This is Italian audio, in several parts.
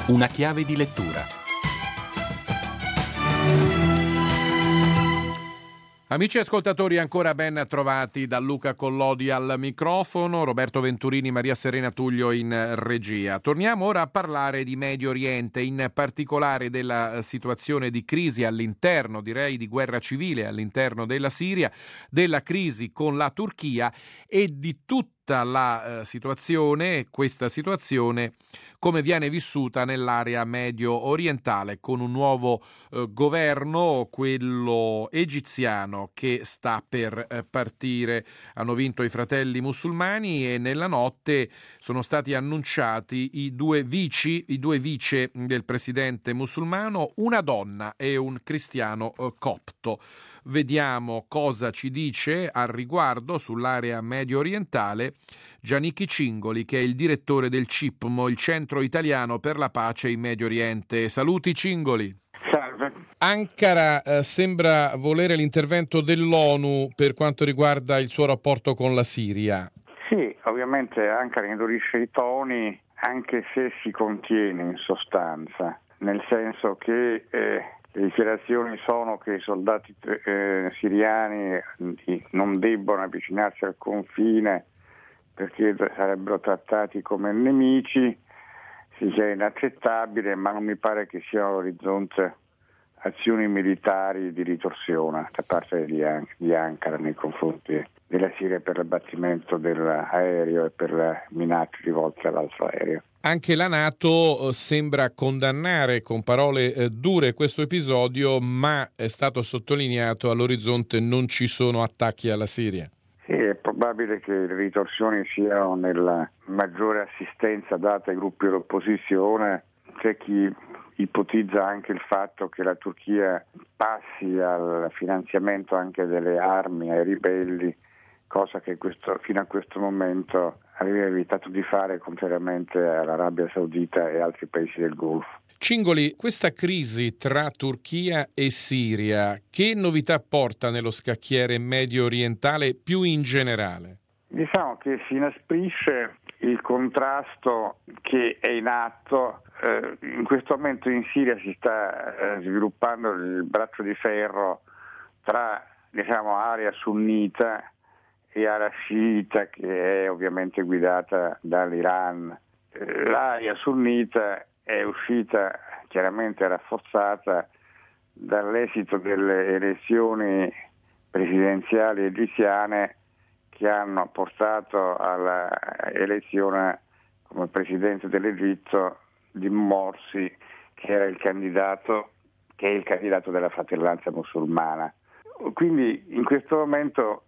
Una chiave di lettura. Amici ascoltatori, ancora ben trovati da Luca Collodi al microfono, Roberto Venturini, Maria Serena Tullio in regia. Torniamo ora a parlare di Medio Oriente, in particolare della situazione di crisi all'interno, direi di guerra civile all'interno della Siria, della crisi con la Turchia e di tutta la situazione, questa situazione come viene vissuta nell'area medio orientale con un nuovo governo, quello egiziano, che sta per partire. Hanno vinto i fratelli musulmani e nella notte sono stati annunciati i due vice del presidente musulmano, una donna e un cristiano copto. Vediamo cosa ci dice al riguardo sull'area medio orientale Giannicchi Cingoli, che è il direttore del CIPMO, il Centro Italiano per la Pace in Medio Oriente. Saluti Cingoli. Salve. Ankara sembra volere l'intervento dell'ONU per quanto riguarda il suo rapporto con la Siria. Sì, ovviamente Ankara indurisce i toni, anche se si contiene in sostanza, nel senso che le dichiarazioni sono che i soldati siriani non debbono avvicinarsi al confine perché sarebbero trattati come nemici, si sia inaccettabile, ma non mi pare che sia all'orizzonte azioni militari di ritorsione da parte di Ankara nei confronti della Siria per l'abbattimento dell'aereo e per le minacce rivolte all'altro aereo. Anche la NATO sembra condannare con parole dure questo episodio, ma è stato sottolineato all'orizzonte non ci sono attacchi alla Siria. Sì, è probabile che le ritorsioni siano nella maggiore assistenza data ai gruppi dell'opposizione. C'è chi ipotizza anche il fatto che la Turchia passi al finanziamento anche delle armi ai ribelli, cosa che fino a questo momento aveva evitato di fare contrariamente all'Arabia Saudita e altri paesi del Golfo. Cingoli, questa crisi tra Turchia e Siria, che novità porta nello scacchiere medio orientale più in generale? Diciamo che si inasprisce il contrasto che è in atto. In questo momento in Siria si sta sviluppando il braccio di ferro tra area sunnita e area sciita, che è ovviamente guidata dall'Iran. L'area sunnita è uscita chiaramente rafforzata dall'esito delle elezioni presidenziali egiziane che hanno portato all'elezione come presidente dell'Egitto di Morsi, che è il candidato della Fratellanza Musulmana. Quindi in questo momento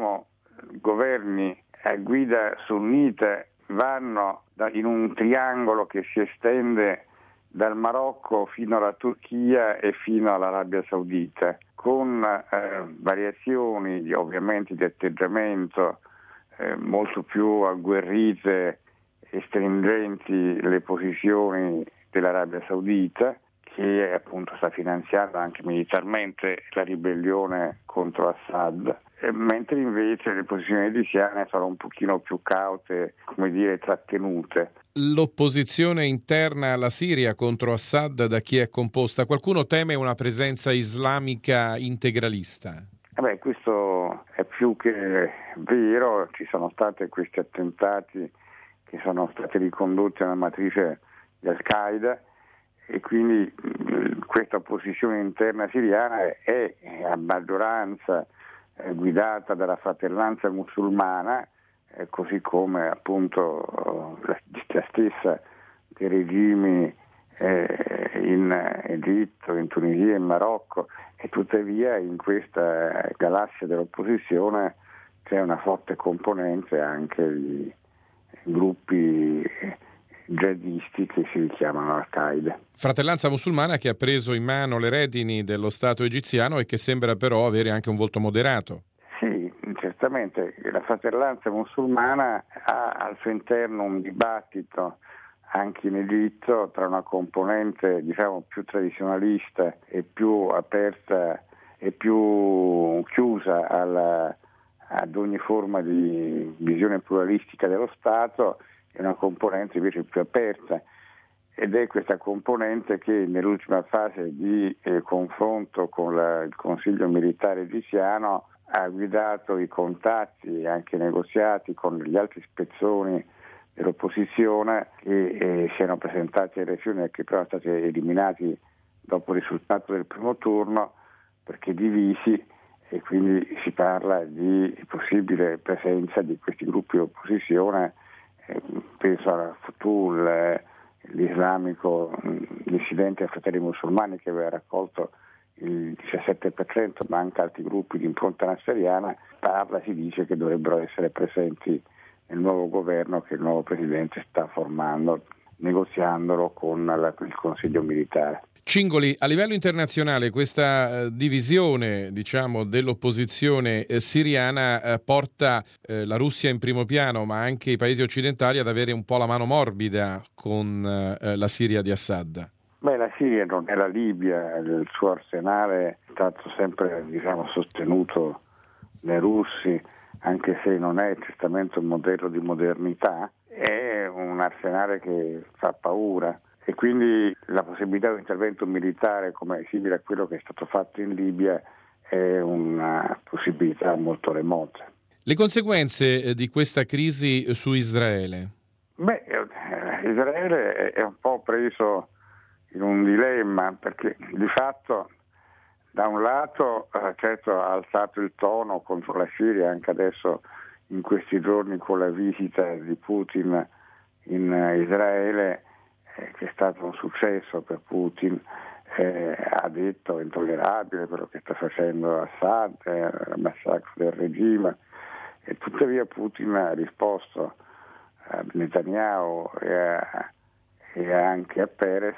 governi a guida sunnita vanno in un triangolo che si estende dal Marocco fino alla Turchia e fino all'Arabia Saudita, con variazioni ovviamente di atteggiamento molto più agguerrite e stringenti le posizioni dell'Arabia Saudita, che appunto sta finanziando anche militarmente la ribellione contro Assad, mentre invece le posizioni egiziane sono un pochino più caute, trattenute. L'opposizione interna alla Siria contro Assad da chi è composta? Qualcuno teme una presenza islamica integralista? Questo è più che vero, ci sono stati questi attentati che sono stati ricondotti a una matrice di Al-Qaeda e quindi questa opposizione interna siriana è a maggioranza guidata dalla Fratellanza Musulmana, così come appunto la stessa dei regimi in Egitto, in Tunisia, in Marocco, e tuttavia in questa galassia dell'opposizione c'è una forte componente anche di gruppi jihadisti che si richiamano Al-Qaeda. Fratellanza Musulmana che ha preso in mano le redini dello Stato egiziano e che sembra però avere anche un volto moderato. Sì, certamente la Fratellanza Musulmana ha al suo interno un dibattito anche in Egitto tra una componente più tradizionalista e più aperta e più chiusa ad ogni forma di visione pluralistica dello Stato e una componente invece più aperta. ed è questa componente che nell'ultima fase di confronto con il Consiglio militare egiziano ha guidato i contatti e anche i negoziati con gli altri spezzoni dell'opposizione che si erano presentati alle elezioni e che però sono stati eliminati dopo il risultato del primo turno perché divisi, e quindi si parla di possibile presenza di questi gruppi di opposizione, penso alla Futul, l'islamico dissidente ai Fratelli Musulmani che aveva raccolto il 17%, ma anche altri gruppi di impronta nasseriana. Si dice che dovrebbero essere presenti nel nuovo governo che il nuovo presidente sta formando, negoziandolo con il Consiglio militare. Cingoli, a livello internazionale questa divisione, dell'opposizione siriana porta la Russia in primo piano, ma anche i paesi occidentali ad avere un po' la mano morbida con la Siria di Assad. La Siria non è la Libia, il suo arsenale è stato sempre sostenuto dai russi, anche se non è certamente un modello di modernità, è un arsenale che fa paura. E quindi la possibilità di un intervento militare come simile a quello che è stato fatto in Libia è una possibilità molto remota. Le conseguenze di questa crisi su Israele? Israele è un po' preso in un dilemma perché di fatto da un lato certo ha alzato il tono contro la Siria anche adesso in questi giorni con la visita di Putin in Israele, che è stato un successo per Putin, ha detto è intollerabile quello che sta facendo Assad, il massacro del regime, e tuttavia Putin ha risposto a Netanyahu e anche a Peres.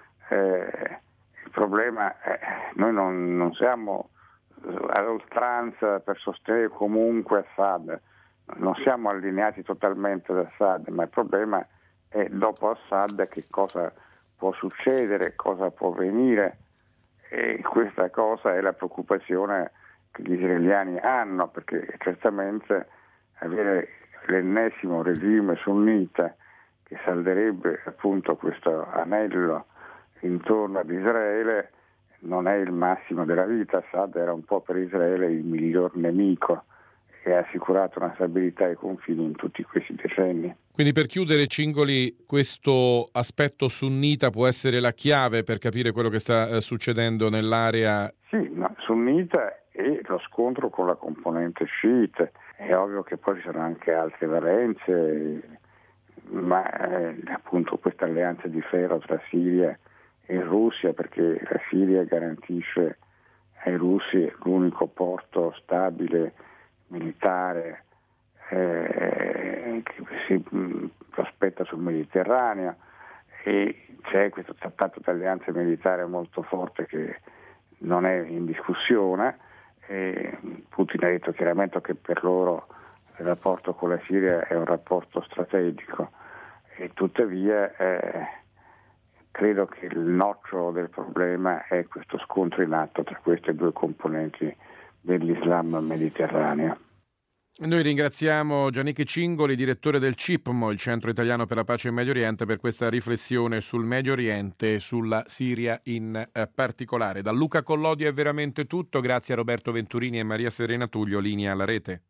Il problema è noi non siamo ad oltranza per sostenere comunque Assad, non siamo allineati totalmente ad Assad, ma il problema è dopo Assad che cosa può succedere, cosa può venire, e questa cosa è la preoccupazione che gli israeliani hanno, perché certamente avere l'ennesimo regime sunnita che salderebbe appunto questo anello intorno ad Israele non è il massimo della vita. Assad era un po' per Israele il miglior nemico e ha assicurato una stabilità ai confini in tutti questi decenni. Quindi per chiudere, Cingoli, questo aspetto sunnita può essere la chiave per capire quello che sta succedendo nell'area? Sunnita e lo scontro con la componente sciita. È ovvio che poi ci sono anche altre valenze, ma appunto questa alleanza di ferro tra Siria e Russia, perché la Siria garantisce ai russi l'unico porto stabile militare che si prospetta sul Mediterraneo, e c'è questo trattato di alleanza militare molto forte che non è in discussione. Putin ha detto chiaramente che per loro il rapporto con la Siria è un rapporto strategico, e tuttavia credo che il nocciolo del problema è questo scontro in atto tra queste due componenti dell'Islam mediterraneo. Noi ringraziamo Giannichi Cingoli, direttore del CIPMO, il Centro Italiano per la Pace in Medio Oriente, per questa riflessione sul Medio Oriente e sulla Siria in particolare. Da Luca Collodia è veramente tutto, grazie a Roberto Venturini e Maria Serena Tullio, linea alla rete.